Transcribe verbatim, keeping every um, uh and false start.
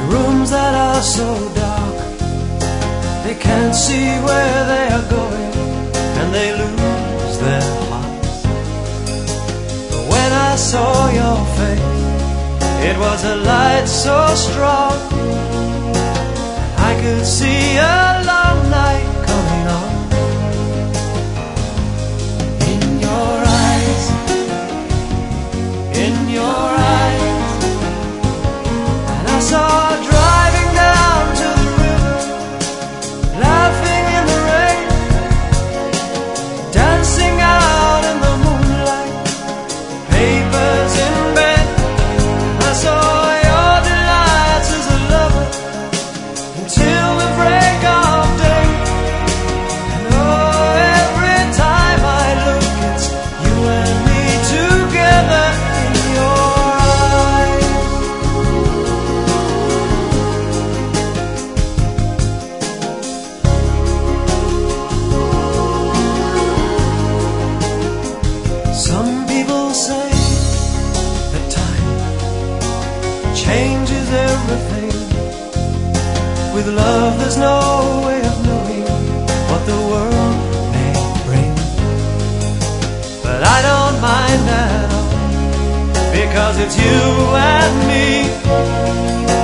Rooms that are so dark, they can't see where they are going, and they lose their hearts. But when I saw your face, it was a light so strong, I could see a long night coming on. In your eyes, in your eyes, and I saw driving down to the river, laughing in the rain, dancing out in the moonlight, papers in bed. I saw your delights as a lover until the break of day. And oh, every time I look, it's you and me together in your eyes. Some people say that time changes everything. With love there's no way of knowing what the world may bring. But I don't mind at all, because it's you and me.